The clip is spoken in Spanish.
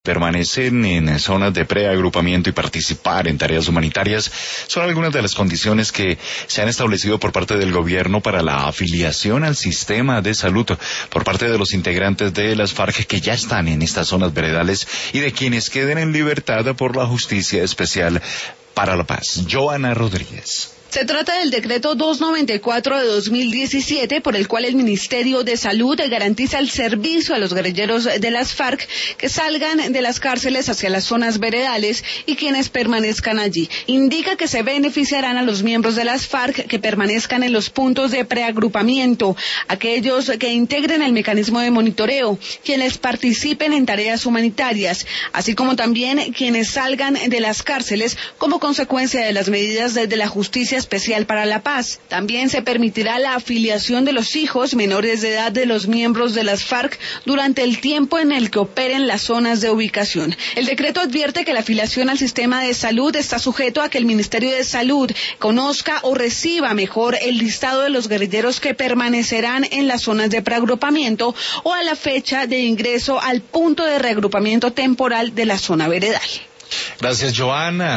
permanecen en zonas de preagrupamiento y participar en tareas humanitarias son algunas de las condiciones que se han establecido por parte del gobierno para la afiliación al sistema de salud por parte de los integrantes de las FARC que ya están en estas zonas veredales y de quienes queden en libertad por la Justicia Especial para la Paz. Joana Rodríguez. Se trata del decreto 294 de 2017, por el cual el Ministerio de Salud garantiza el servicio a los guerrilleros de las FARC que salgan de las cárceles hacia las zonas veredales y quienes permanezcan allí. Indica que se beneficiarán a los miembros de las FARC que permanezcan en los puntos de preagrupamiento, aquellos que integren el mecanismo de monitoreo, quienes participen en tareas humanitarias, así como también quienes salgan de las cárceles como consecuencia de las medidas de la Justicia Especial para la Paz. También se permitirá la afiliación de los hijos menores de edad de los miembros de las FARC durante el tiempo en el que operen las zonas de ubicación. El decreto advierte que la afiliación al sistema de salud está sujeto a que el Ministerio de Salud conozca o reciba mejor el listado de los guerrilleros que permanecerán en las zonas de preagrupamiento o a la fecha de ingreso al punto de reagrupamiento temporal de la zona veredal. Gracias, Joana.